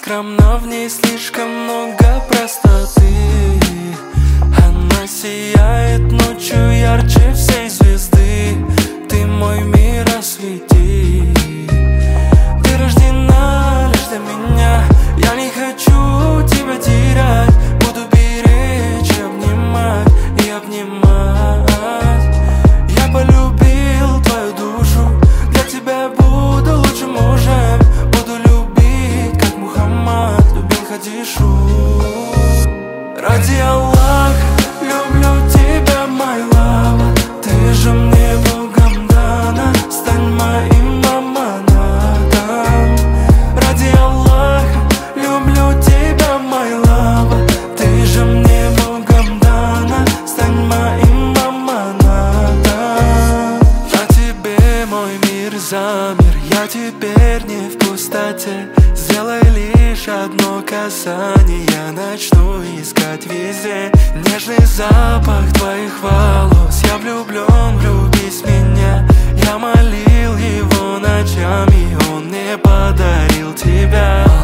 скромна, в ней слишком много простоты. Она сияет ночью ярче всей звезды. Ты мой мир, освети. Ты рождена лишь для меня. Я не хочу тебя терять. Буду беречь и обнимать, и обнимать. Я полюбил твою душу. Для тебя буду лучшим мужем. Буду любить, как Мухаммад любил Хадишу. Ради Аллаха люблю тебя, my love. Ты же мне Богом дана. Стань моим аманатом. Ради Аллаха люблю тебя, my love. Ты же мне Богом дана. Стань моим аманатом. На тебе мой мир замер. Я теперь не в пустоте. Сделай лишь одно касание. Я начну искать везде нежный запах твоих волос. Я влюблен, влюбись в меня. Я молил его ночами, он мне подарил тебя.